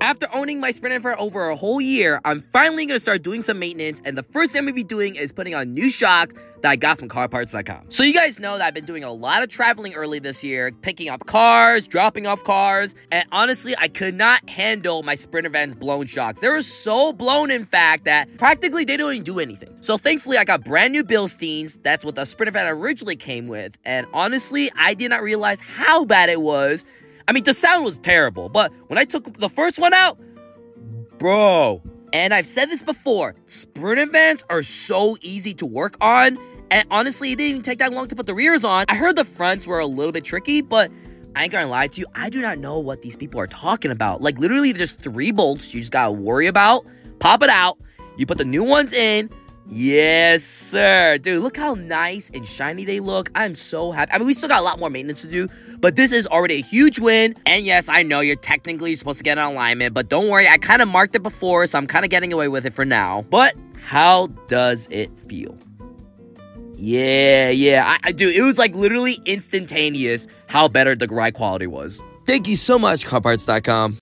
After owning my Sprinter for over a whole year, I'm finally going to start doing some maintenance, and the first thing I'm going to be doing is putting on new shocks that I got from carparts.com. So you guys know that I've been doing a lot of traveling early this year, picking up cars, dropping off cars, and honestly, I could not handle my Sprinter van's blown shocks. They were so blown, in fact, that practically they don't even do anything. So thankfully, I got brand new Bilsteins. That's what the Sprinter van originally came with, and honestly, I did not realize how bad it was. I mean, the sound was terrible, but when I took the first one out, bro. And I've said this before, Sprinter vans are so easy to work on, and honestly, it didn't even take that long to put the rears on. I heard the fronts were a little bit tricky, but I ain't gonna lie to you, I do not know what these people are talking about. Like, literally, there's 3 bolts you just gotta worry about, pop it out, you put the new ones in. Yes, sir. Dude, look how nice and shiny they look. I'm so happy. I mean, we still got a lot more maintenance to do, but this is already a huge win. And yes, I know you're technically supposed to get an alignment, but don't worry. I kind of marked it before, so I'm kind of getting away with it for now. But how does it feel? Yeah. Dude, it was like literally instantaneous how better the ride quality was. Thank you so much, carparts.com.